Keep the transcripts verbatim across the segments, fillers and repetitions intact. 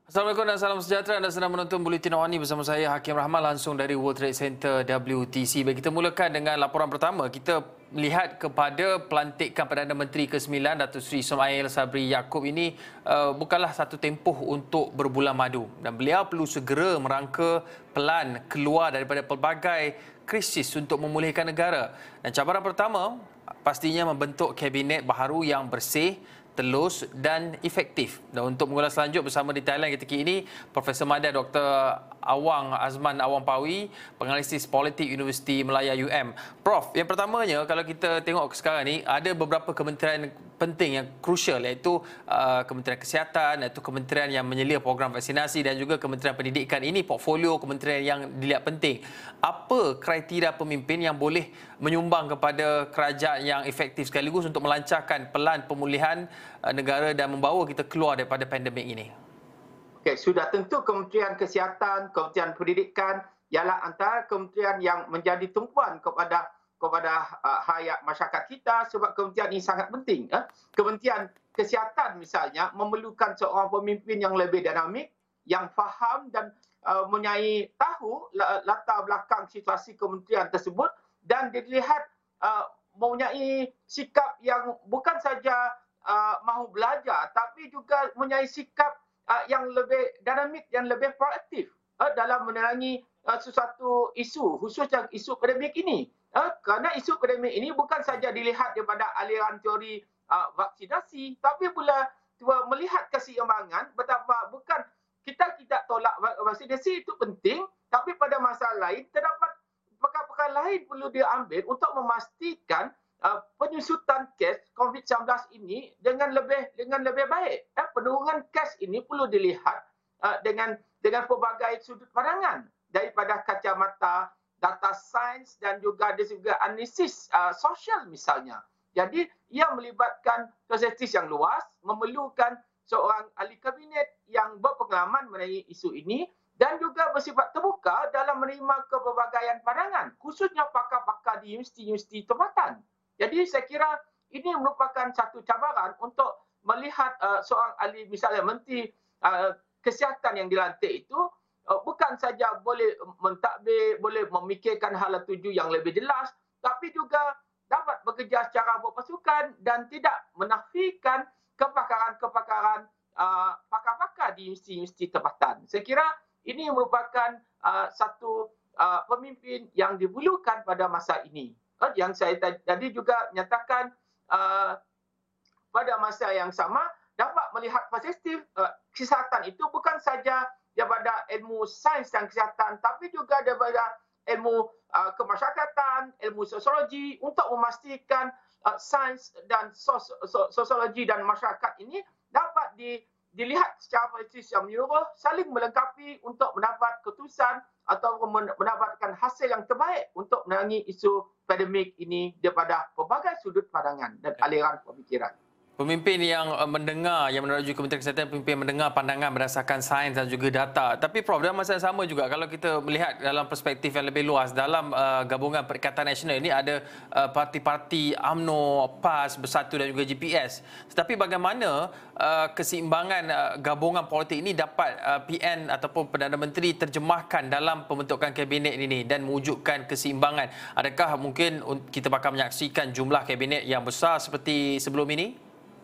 Assalamualaikum dan salam sejahtera. Anda sedang menonton Buletin Awani bersama saya Hakim Rahman langsung dari World Trade Center W T C. Baik, kita mulakan dengan laporan pertama. Kita melihat kepada pelantikan Perdana Menteri ke sembilan Datuk Seri Ismail Sabri Yaakob ini uh, bukanlah satu tempoh untuk berbulan madu dan beliau perlu segera merangka pelan keluar daripada pelbagai krisis untuk memulihkan negara. Dan cabaran pertama pastinya membentuk kabinet baharu yang bersih, telus dan efektif. Dan untuk mengulas selanjut bersama di Thailand ketika ini, Profesor Madar Doktor Awang Azman Awang Pawi, penganalisis politik Universiti Malaya U M. Prof, yang pertamanya kalau kita tengok sekarang ni ada beberapa kementerian penting yang krusial, iaitu uh, Kementerian Kesihatan, iaitu kementerian yang menyelia program vaksinasi dan juga Kementerian Pendidikan. Ini portfolio kementerian yang dilihat penting. Apa kriteria pemimpin yang boleh menyumbang kepada kerajaan yang efektif sekaligus untuk melancarkan pelan pemulihan negara dan membawa kita keluar daripada pandemik ini? Okey, sudah tentu Kementerian Kesihatan, Kementerian Pendidikan ialah antara kementerian yang menjadi tumpuan kepada kepada uh, hayat masyarakat kita, sebab kementerian ini sangat penting. Eh? Kementerian Kesihatan misalnya memerlukan seorang pemimpin yang lebih dinamik, yang faham dan uh, mempunyai tahu latar belakang situasi kementerian tersebut dan dilihat uh, mempunyai sikap yang bukan saja uh, mahu belajar tapi juga mempunyai sikap uh, yang lebih dinamik dan lebih proaktif uh, dalam menerangi uh, sesuatu isu, khususnya isu pandemik ini. Uh, kerana isu pandemik ini bukan saja dilihat daripada aliran teori uh, vaksinasi, tapi pula uh, melihat keseimbangan betapa bukan kita tidak tolak vaksinasi, itu penting, tapi pada masa lain terdapat perkara-perkara lain perlu diambil untuk memastikan uh, penyusutan kes COVID sembilan belas ini dengan lebih dengan lebih baik. Eh, penurunan kes ini perlu dilihat uh, dengan dengan pelbagai sudut pandangan, daripada kacamata data sains dan juga dari segi analisis uh, sosial misalnya. Jadi ia melibatkan perspektif yang luas, memerlukan seorang ahli kabinet yang berpengalaman mengenai isu ini dan juga bersifat terbuka dalam menerima kepelbagaian pandangan, khususnya pakar-pakar di universiti-universiti tempatan. Jadi saya kira ini merupakan satu cabaran untuk melihat uh, seorang ahli, misalnya Menteri uh, Kesihatan yang dilantik itu uh, bukan saja boleh mentadbir, boleh memikirkan hala tuju yang lebih jelas, tapi juga dapat bekerja secara berpasukan dan tidak menafikan kepakaran-kepakaran uh, pakar-pakar di universiti-universiti tempatan. Saya kira ini merupakan uh, satu uh, pemimpin yang diperlukan pada masa ini. Uh, yang saya tadi juga menyatakan uh, pada masa yang sama dapat melihat perspektif uh, kesihatan itu bukan saja daripada ilmu sains dan kesihatan, tapi juga daripada ilmu uh, kemasyarakatan, ilmu sosiologi, untuk memastikan uh, sains dan sos sos sosiologi dan masyarakat ini dapat di dilihat secara politis yang menyeluruh, saling melengkapi untuk mendapat keputusan atau mendapatkan hasil yang terbaik untuk menerangi isu pandemik ini daripada pelbagai sudut pandangan dan aliran pemikiran. Pemimpin yang mendengar, yang meneroju Kementerian Kesihatan, pemimpin mendengar pandangan berdasarkan sains dan juga data. Tapi Prof, dalam masa yang sama juga, kalau kita melihat dalam perspektif yang lebih luas, dalam uh, gabungan Perikatan Nasional ini ada uh, parti-parti UMNO, PAS, Bersatu dan juga G P S. Tetapi bagaimana uh, keseimbangan uh, gabungan politik ini dapat uh, P N ataupun Perdana Menteri terjemahkan dalam pembentukan kabinet ini dan mewujudkan keseimbangan? Adakah mungkin kita bakal menyaksikan jumlah kabinet yang besar seperti sebelum ini?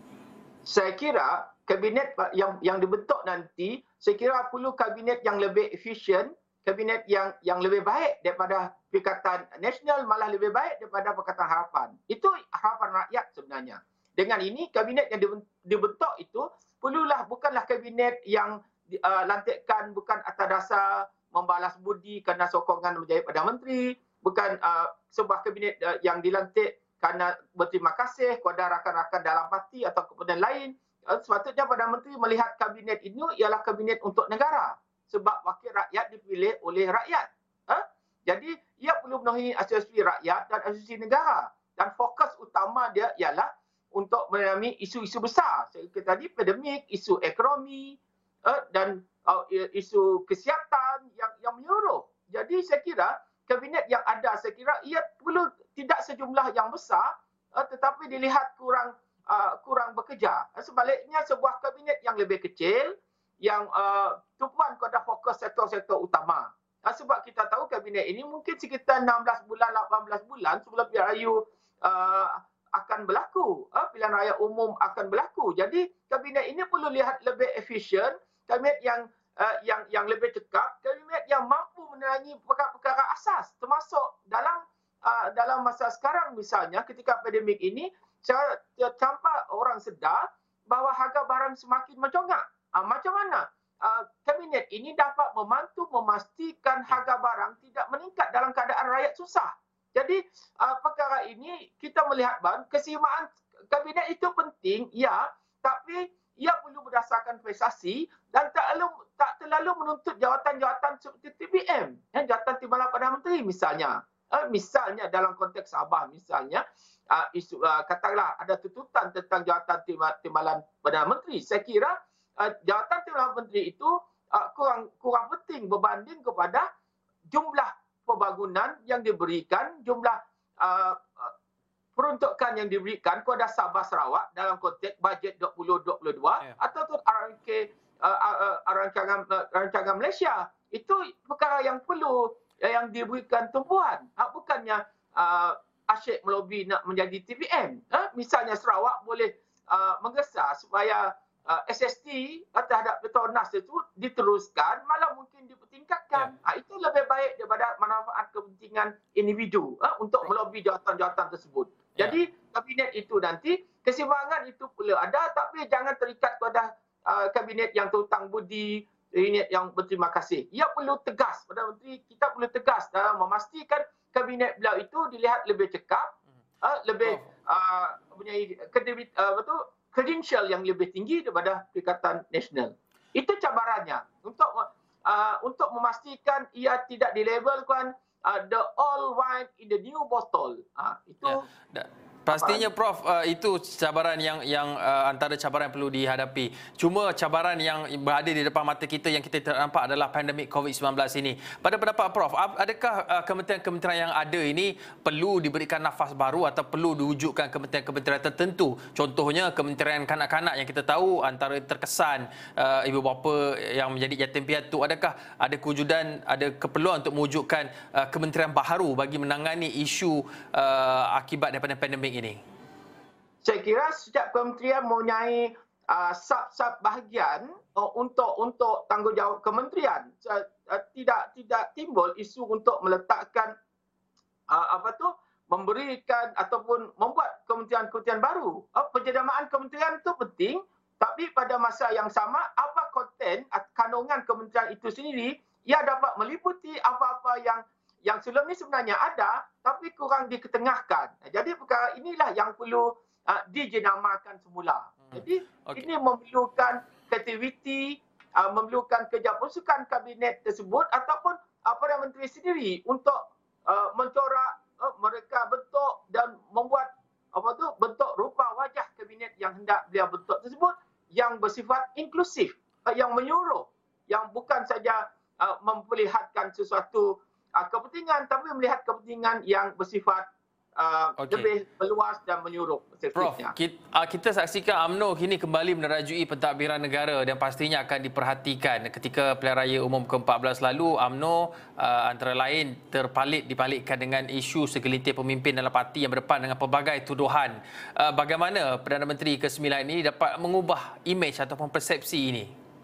Saya kira kabinet yang yang dibentuk nanti, saya kira perlu kabinet yang lebih efisien, kabinet yang yang lebih baik daripada Perikatan Nasional, malah lebih baik daripada Pakatan Harapan. Itu harapan rakyat sebenarnya. Dengan ini kabinet yang dibentuk itu perlulah bukanlah kabinet yang uh, lantikan bukan atas dasar membalas budi kerana sokongan menjadi Perdana Menteri, bukan uh, sebuah kabinet uh, yang dilantik kerana berterima kasih kepada rakan-rakan dalam parti atau kemudian lain. Sepatutnya Perdana Menteri melihat kabinet ini ialah kabinet untuk negara. Sebab wakil rakyat dipilih oleh rakyat. Ha? Jadi ia perlu memenuhi aspirasi rakyat dan aspirasi negara. Dan fokus utama dia ialah untuk menangani isu-isu besar. Seperti tadi pandemik, isu ekonomi uh, dan uh, isu kesihatan yang, yang menyeluruh. Jadi saya kira kabinet yang ada, saya kira ia perlu tidak sejumlah yang besar uh, tetapi dilihat kurang uh, kurang bekerja. Sebaliknya sebuah kabinet yang lebih kecil yang uh, tumpuan kepada fokus sektor-sektor utama. Uh, sebab kita tahu kabinet ini mungkin sekitar enam belas bulan, lapan belas bulan sebelum pilihan raya uh, akan berlaku. Uh, pilihan raya umum akan berlaku. Jadi kabinet ini perlu lihat lebih efisien, kabinet yang uh, yang yang lebih cekap, kabinet yang mampu menerangi perkara-perkara asas, termasuk dalam uh, dalam masa sekarang misalnya ketika pandemik ini, saya tanpa orang sedar bahawa harga barang semakin menjongak. Uh, macam mana uh, kabinet ini dapat membantu memastikan harga barang tidak meningkat dalam keadaan rakyat susah? Jadi uh, perkara ini kita melihat bahawa keseimbangan kabinet itu penting, ya, tapi ia perlu berdasarkan prestasi dan tak terlalu, tak terlalu menuntut jawatan-jawatan seperti T B M, ya, jawatan Timbalan Perdana Menteri misalnya. Uh, misalnya dalam konteks Sabah misalnya, uh, isu, uh, katakanlah ada tuntutan tentang jawatan Timbalan Perdana Menteri. Saya kira uh, jawatan Timbalan Menteri itu uh, kurang kurang penting berbanding kepada jumlah pembangunan yang diberikan, jumlah uh, peruntukan yang diberikan kepada Sabah Sarawak dalam konteks bajet dua ribu dua puluh dua yeah. ataupun R M K uh, uh, rancangan uh, rancangan Malaysia. Itu perkara yang perlu uh, yang diberikan tumpuan. Uh, bukannya uh, asyik melobi nak menjadi T B M. Uh, misalnya Sarawak boleh uh, menggesa supaya uh, S S T terhadap Petronas itu diteruskan, malah mungkin dipertingkatkan. Yeah. Uh, itu lebih baik daripada manfaat kepentingan individu uh, untuk melobi jawatan-jawatan tersebut. Yeah. Jadi kabinet itu nanti keseimbangan itu perlu ada, tapi jangan terikat pada uh, kabinet yang terhutang budi, kabinet yang berterima kasih. Ia perlu tegas, Perdana Menteri kita perlu tegas dalam memastikan kabinet beliau itu dilihat lebih cekap, uh, lebih uh, mempunyai uh, betul credential yang lebih tinggi daripada Perikatan Nasional. Itu cabarannya untuk uh, untuk memastikan ia tidak dilabelkan uh, the old wine in the new bottle. Uh, itu ya. Pastinya Prof, uh, itu cabaran yang yang uh, antara cabaran yang perlu dihadapi. Cuma cabaran yang berada di depan mata kita yang kita nampak adalah pandemik COVID sembilan belas ini. Pada pendapat Prof, adakah uh, kementerian-kementerian yang ada ini perlu diberikan nafas baru atau perlu diwujudkan kementerian-kementerian tertentu? Contohnya Kementerian Kanak-Kanak yang kita tahu antara terkesan uh, ibu bapa yang menjadi yatim piatu. Adakah ada kewujudan, ada keperluan untuk mewujudkan uh, kementerian baharu bagi menangani isu uh, akibat daripada pandemik ini? Saya kira setiap kementerian mempunyai uh, sub-sub bahagian uh, untuk untuk tanggungjawab kementerian. Uh, uh, tidak tidak timbul isu untuk meletakkan uh, apa tu memberikan ataupun membuat kementerian-kementerian baru. Uh, penjenamaan kementerian itu penting, tapi pada masa yang sama apa konten kandungan kementerian itu sendiri, ia dapat meliputi apa-apa yang yang sebelum ini sebenarnya ada tapi kurang diketengahkan. Jadi perkara inilah yang perlu uh, dijenamakan semula. Hmm. Jadi okay. ini memerlukan kreativiti, uh, memerlukan kerja pasukan kabinet tersebut ataupun uh, Perdana Menteri sendiri untuk uh, mencorak uh, mereka bentuk dan membuat apa tu bentuk rupa wajah kabinet yang hendak beliau bentuk tersebut yang bersifat inklusif, uh, yang menyuruh, yang bukan saja uh, memperlihatkan sesuatu Uh, kepentingan, tapi melihat kepentingan yang bersifat uh, okay. lebih meluas dan menyuruh. Prof, kita, uh, kita saksikan U M N O kini kembali menerajui pentadbiran negara dan pastinya akan diperhatikan. Ketika pilihan raya umum ke empat belas lalu, U M N O uh, antara lain terpalit dipalikkan dengan isu segelintir pemimpin dalam parti yang berdepan dengan pelbagai tuduhan. Uh, bagaimana Perdana Menteri ke sembilan ini dapat mengubah imej ataupun persepsi ini?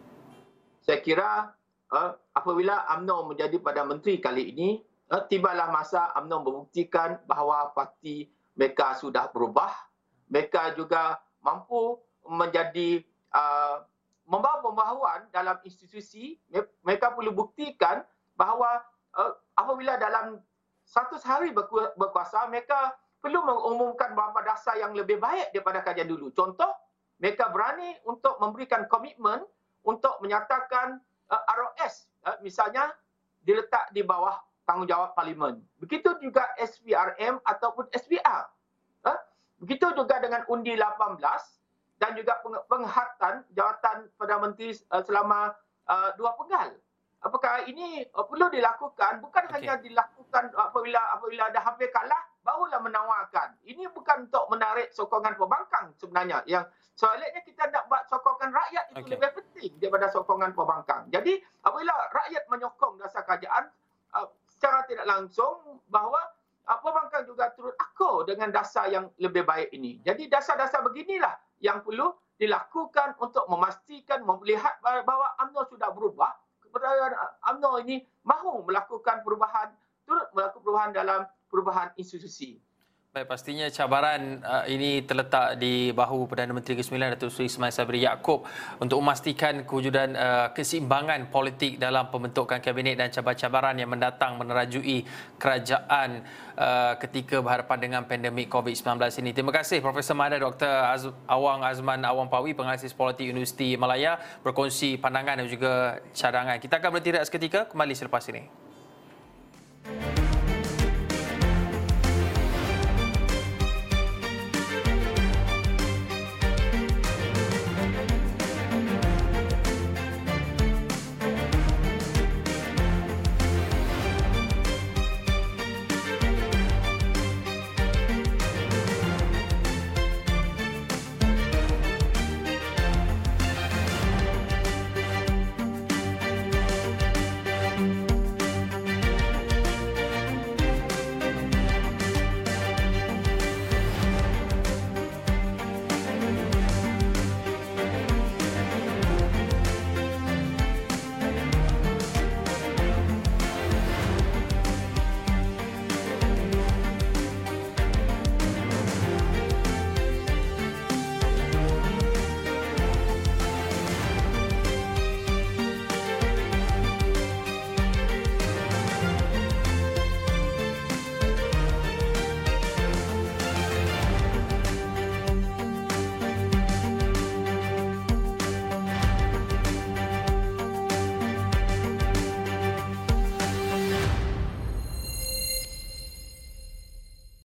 Saya kira Uh, apabila U M N O menjadi Perdana Menteri kali ini, uh, tibalah masa U M N O membuktikan bahawa parti mereka sudah berubah. Mereka juga mampu menjadi uh, membawa pembaharuan dalam institusi. Mereka perlu buktikan bahawa uh, apabila dalam seratus hari berkuasa, mereka perlu mengumumkan beberapa dasar yang lebih baik daripada kajian dulu. Contoh, mereka berani untuk memberikan komitmen untuk menyatakan Uh, R O S uh, misalnya diletak di bawah tanggungjawab Parlimen. Begitu juga S P R M ataupun S P R. Uh, begitu juga dengan undi lapan belas dan juga penghatan jawatan Perdana Menteri uh, selama uh, dua penggal. apakah ini uh, perlu dilakukan, bukan Okey. hanya dilakukan apabila apabila dah hampir kalah barulah menawarkan. Ini bukan untuk menarik sokongan pembangkang sebenarnya. Yang soalannya kita nak buat sokongan rakyat itu Okey. lebih penting daripada sokongan pembangkang. Jadi apabila rakyat menyokong dasar kerajaan uh, secara tidak langsung bahawa uh, pembangkang juga turut akur dengan dasar yang lebih baik ini. Jadi dasar-dasar beginilah yang perlu dilakukan untuk memastikan, melihat bahawa UMNO sudah berubah. Keberadaan UMNO ini mahu melakukan perubahan, turut melakukan perubahan dalam perubahan institusi. Baik, pastinya cabaran uh, ini terletak di bahu Perdana Menteri kesembilan Datuk Seri Ismail Sabri Yaakob untuk memastikan kewujudan uh, keseimbangan politik dalam pembentukan kabinet dan cabaran-cabaran yang mendatang menerajui kerajaan uh, ketika berhadapan dengan pandemik covid sembilan belas ini. Terima kasih Profesor Mahadar Doktor Az Awang Azman Awang Pawi, penganalisis politik Universiti Malaya, berkongsi pandangan dan juga cadangan. Kita akan berhenti rehat seketika, kembali selepas ini.